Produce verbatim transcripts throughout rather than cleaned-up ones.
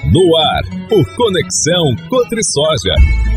No ar, o Conexão Cotrisoja.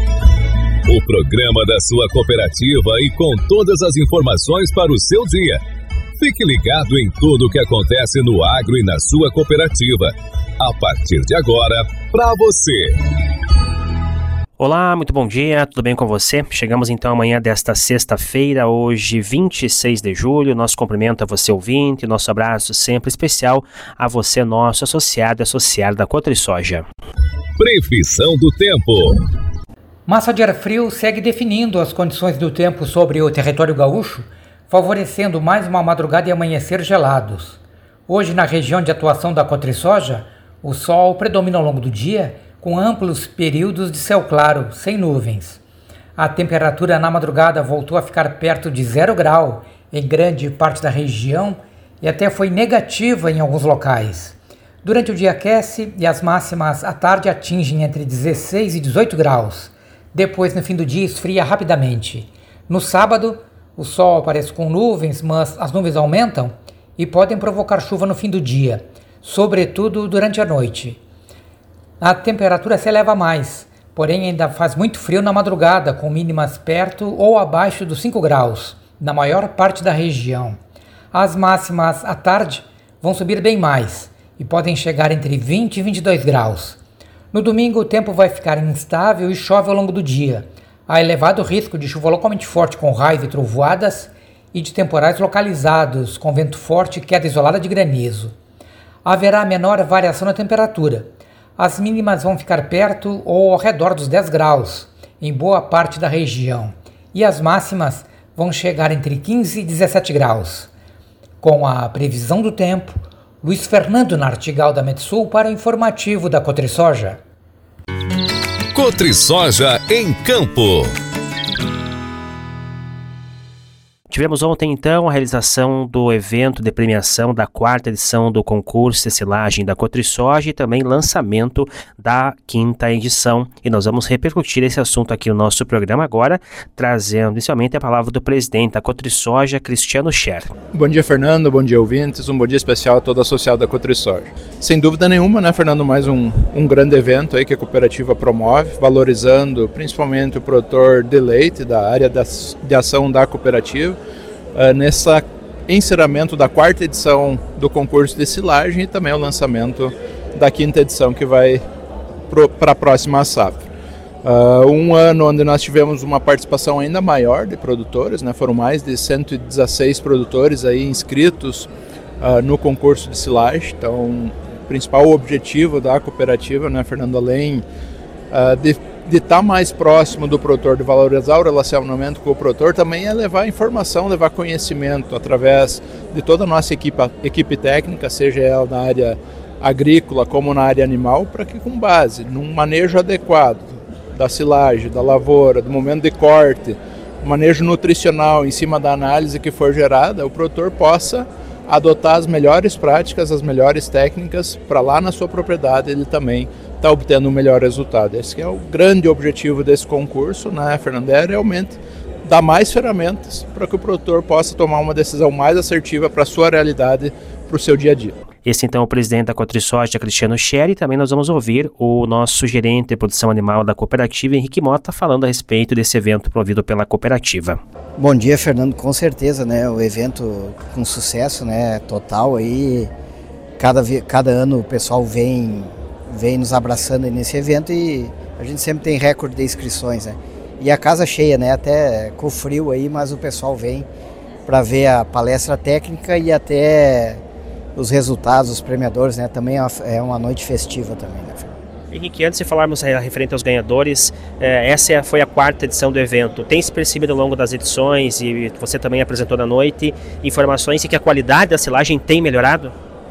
O programa da sua cooperativa e com todas as informações para o seu dia. Fique ligado em tudo o que acontece no agro e na sua cooperativa. A partir de agora, para você. Olá, muito bom dia, tudo bem com você? Chegamos então amanhã desta sexta-feira, hoje vinte e seis de julho. Nosso cumprimento a você ouvinte, nosso abraço sempre especial a você, nosso associado e associado da Cotrisoja. Previsão do tempo. Massa de ar frio segue definindo as condições do tempo sobre o território gaúcho, favorecendo mais uma madrugada e amanhecer gelados. Hoje, na região de atuação da Cotrisoja, o sol predomina ao longo do dia, com amplos períodos de céu claro, sem nuvens. A temperatura na madrugada voltou a ficar perto de zero grau em grande parte da região e até foi negativa em alguns locais. Durante o dia aquece e as máximas à tarde atingem entre dezesseis e dezoito graus. Depois, no fim do dia, esfria rapidamente. No sábado, o sol aparece com nuvens, mas as nuvens aumentam e podem provocar chuva no fim do dia, sobretudo durante a noite. A temperatura se eleva mais, porém ainda faz muito frio na madrugada, com mínimas perto ou abaixo dos cinco graus, na maior parte da região. As máximas à tarde vão subir bem mais e podem chegar entre vinte e vinte e dois graus. No domingo o tempo vai ficar instável e chove ao longo do dia. Há elevado risco de chuva localmente forte com raios e trovoadas e de temporais localizados com vento forte e queda isolada de granizo. Haverá menor variação na temperatura. As mínimas vão ficar perto ou ao redor dos dez graus, em boa parte da região, e as máximas vão chegar entre quinze e dezessete graus. Com a previsão do tempo, Luiz Fernando Nartigal da Metsul para o informativo da Cotrisoja. Cotrisoja em Campo. Tivemos ontem, então, a realização do evento de premiação da quarta edição do concurso de silagem da Cotrisoja e também lançamento da quinta edição. E nós vamos repercutir esse assunto aqui no nosso programa agora, trazendo inicialmente a palavra do presidente da Cotrisoja, Cristiano Scher. Bom dia, Fernando. Bom dia, ouvintes. Um bom dia especial a todo associado da Cotrisoja. Sem dúvida nenhuma, né, Fernando, mais um, um grande evento aí que a cooperativa promove, valorizando principalmente o produtor de leite da área de ação da cooperativa, Uh, nesse encerramento da quarta edição do concurso de silagem e também o lançamento da quinta edição que vai para a próxima safra. Uh, um ano onde nós tivemos uma participação ainda maior de produtores, né? Foram mais de cento e dezesseis produtores aí inscritos uh, no concurso de silagem. Então, o principal objetivo da cooperativa, né, Fernando, além uh, de de estar mais próximo do produtor, de valorizar o relacionamento com o produtor, também é levar informação, levar conhecimento através de toda a nossa equipe, equipe técnica, seja ela na área agrícola como na área animal, para que com base num manejo adequado da silagem, da lavoura, do momento de corte, manejo nutricional em cima da análise que for gerada, o produtor possa adotar as melhores práticas, as melhores técnicas para lá na sua propriedade ele também está obtendo um melhor resultado. Esse que é o grande objetivo desse concurso, né, Fernando? É realmente dar mais ferramentas para que o produtor possa tomar uma decisão mais assertiva para a sua realidade, para o seu dia a dia. Esse então é o presidente da Cotrisoja, Cristiano Scher, e também nós vamos ouvir o nosso gerente de produção animal da cooperativa, Henrique Mota, falando a respeito desse evento promovido pela cooperativa. Bom dia, Fernando, com certeza, né, o evento com sucesso, né, total aí, cada, cada ano o pessoal vem, vem nos abraçando nesse evento e a gente sempre tem recorde de inscrições, né, e a casa cheia, né, até com frio aí, mas o pessoal vem para ver a palestra técnica e até os resultados, os premiadores, né? Também é uma noite festiva também, né, Fernando? Henrique, antes de falarmos a referente aos ganhadores, essa foi a quarta edição do evento. Tem se percebido ao longo das edições, e você também apresentou na noite, informações de que a qualidade da silagem tem melhorado?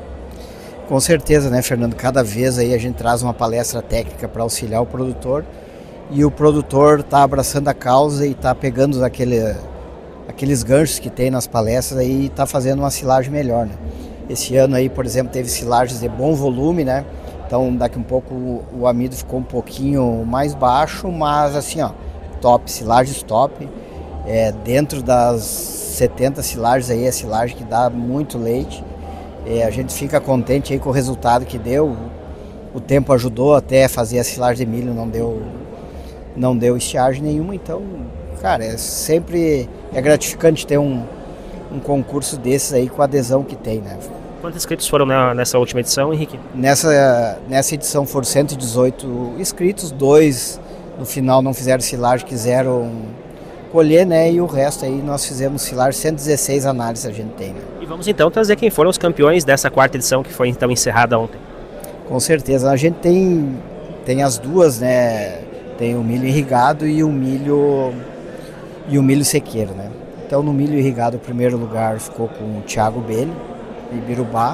Com certeza, né, Fernando? Cada vez aí a gente traz uma palestra técnica para auxiliar o produtor e o produtor está abraçando a causa e está pegando aquele, aqueles ganchos que tem nas palestras e está fazendo uma silagem melhor, né? Esse ano aí, por exemplo, teve silagens de bom volume, né? Então daqui um pouco o, o amido ficou um pouquinho mais baixo, mas assim, ó, top, silagens top. É, dentro das setenta silagens aí, é silagem que dá muito leite. É, a gente fica contente aí com o resultado que deu. o tempo ajudou até fazer a silagem de milho, não deu, não deu estiagem nenhuma, então, cara, é sempre é gratificante ter um, um concurso desses aí com a adesão que tem, né? Quantos inscritos foram na, nessa última edição, Henrique? Nessa, nessa edição foram cento e dezoito inscritos, dois no final não fizeram silagem, quiseram colher, né? E o resto aí nós fizemos silagem, cento e dezesseis análises a gente tem, né? E vamos então trazer quem foram os campeões dessa quarta edição que foi então encerrada ontem. Com certeza, a gente tem, tem as duas, né? Tem o milho irrigado e o milho e o milho sequeiro, né? Então no milho irrigado o primeiro lugar ficou com o Thiago Belli, de Ibirubá.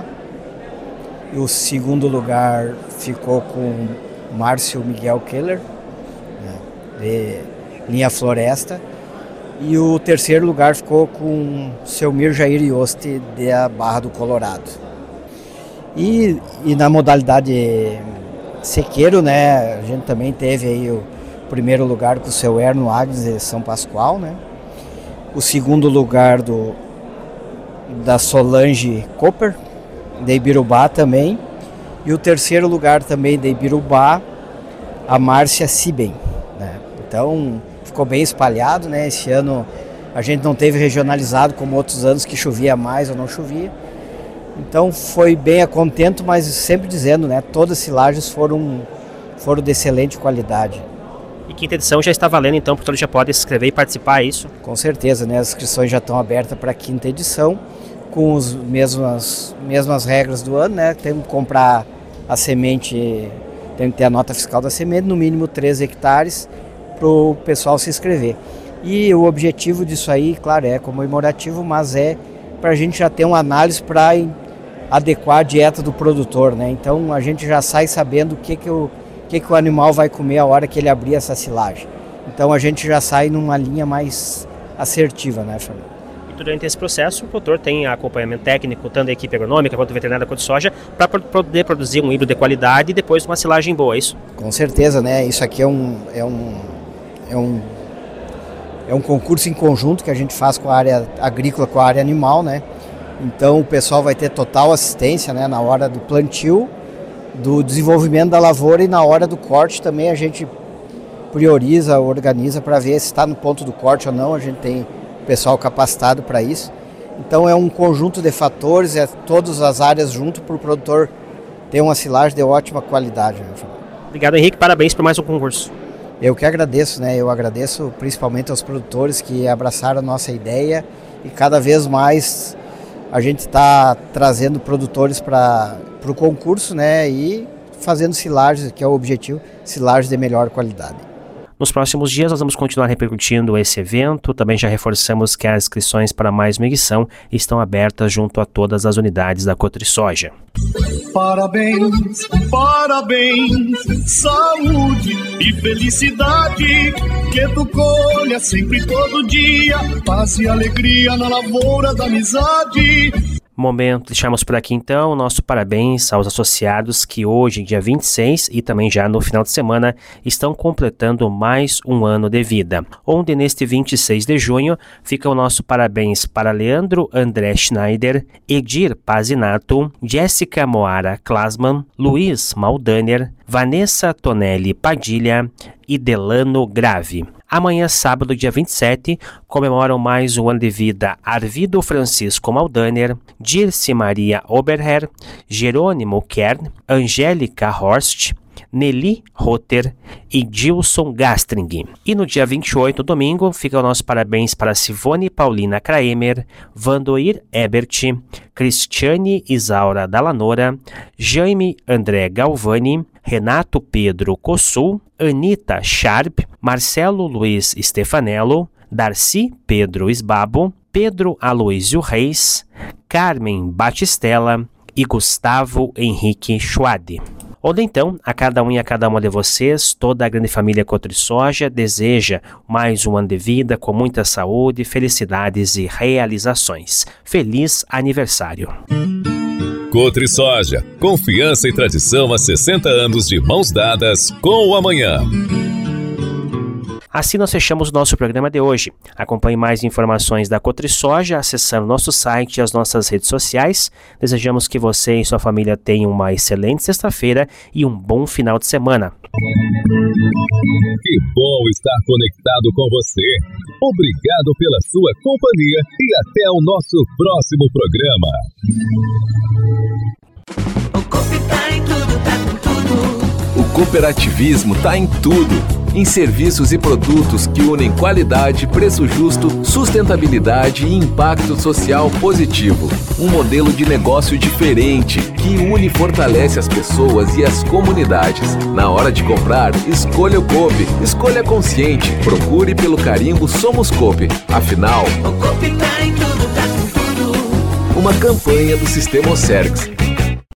E o segundo lugar ficou com Márcio Miguel Keller, né, de Linha Floresta. E o terceiro lugar ficou com Selmir Jair Yoste, da Barra do Colorado. E, e na modalidade sequeiro, né, a gente também teve aí o primeiro lugar com o seu Erno Agnes de São Pascoal, né? O segundo lugar do da Solange Cooper, de Ibirubá também, e o terceiro lugar também de Ibirubá, a Márcia Siben, né? Então ficou bem espalhado, né? Esse ano a gente não teve regionalizado como outros anos que chovia mais ou não chovia, então foi bem a contento, mas sempre dizendo, né? Todas as silagens foram, foram de excelente qualidade. E quinta edição já está valendo, então, porque todos já podem se inscrever e participar, é isso? Com certeza, né? As inscrições já estão abertas para a quinta edição, com as mesmas, mesmas regras do ano, né? Tem que comprar a semente, tem que ter a nota fiscal da semente, no mínimo três hectares, para o pessoal se inscrever. E o objetivo disso aí, claro, é comemorativo, mas é para a gente já ter uma análise para adequar a dieta do produtor, né? Então a gente já sai sabendo o que, que o o que, que o animal vai comer a hora que ele abrir essa silagem. Então a gente já sai numa linha mais assertiva, né, Fernando? E durante esse processo o produtor tem acompanhamento técnico, tanto da equipe agronômica quanto veterinária quanto de soja, para poder produzir um híbrido de qualidade e depois uma silagem boa, é isso? Com certeza, né? Isso aqui é um, é um, é um, é um concurso em conjunto que a gente faz com a área agrícola, com a área animal, né? Então o pessoal vai ter total assistência, né, na hora do plantio, do desenvolvimento da lavoura, e na hora do corte também a gente prioriza, organiza para ver se está no ponto do corte ou não. A gente tem pessoal capacitado para isso. Então é um conjunto de fatores, é todas as áreas junto para o produtor ter uma silagem de ótima qualidade, né? Obrigado, Henrique, parabéns por mais um concurso. Eu que agradeço, né? Eu agradeço principalmente aos produtores que abraçaram a nossa ideia, e cada vez mais a gente está trazendo produtores para o concurso, né, e fazendo silagens, que é o objetivo, silagens de melhor qualidade. Nos próximos dias nós vamos continuar repercutindo esse evento. Também já reforçamos que as inscrições para mais uma edição estão abertas junto a todas as unidades da Cotrisoja. Parabéns, parabéns, saúde e felicidade, que tu colha sempre todo dia, paz e alegria na lavoura da amizade. Momento, deixamos por aqui então o nosso parabéns aos associados que hoje, dia vinte e seis, e também já no final de semana, estão completando mais um ano de vida. Onde neste vinte e seis de junho fica o nosso parabéns para Leandro André Schneider, Edir Pazinato, Jéssica Moara Klasman, Luiz Maldaner, Vanessa Tonelli Padilha e Delano Grave. Amanhã, sábado, dia vinte e sete, comemoram mais um ano de vida Arvido Francisco Maldaner, Dirce Maria Oberher, Jerônimo Kern, Angélica Horst, Nelly Rotter e Gilson Gastring. E no dia vinte e oito, domingo, fica o nosso parabéns para Sivone Paulina Kraemer, Vandoir Ebert, Cristiane Isaura Dalanora, Jaime André Galvani, Renato Pedro Cossul, Anita Sharp, Marcelo Luiz Stefanello, Darcy Pedro Esbabo, Pedro Aloísio Reis, Carmen Batistella e Gustavo Henrique Schwade. Onde então, a cada um e a cada uma de vocês, toda a grande família Cotrisoja deseja mais um ano de vida com muita saúde, felicidades e realizações. Feliz aniversário! Cotrisoja, confiança e tradição há sessenta anos de mãos dadas com o amanhã. Assim nós fechamos o nosso programa de hoje. Acompanhe mais informações da CotriSoja acessando nosso site e as nossas redes sociais. Desejamos que você e sua família tenham uma excelente sexta-feira e um bom final de semana. Que bom estar conectado com você. Obrigado pela sua companhia e até o nosso próximo programa. O Coop tá em tudo, tá com tudo. O cooperativismo tá em tudo. Em serviços e produtos que unem qualidade, preço justo, sustentabilidade e impacto social positivo. Um modelo de negócio diferente que une e fortalece as pessoas e as comunidades. Na hora de comprar, escolha o Coop. Escolha consciente. Procure pelo carimbo Somos Coop. Afinal, o Coop tá em tudo, tá com tudo. Uma campanha do Sistema Ocergs.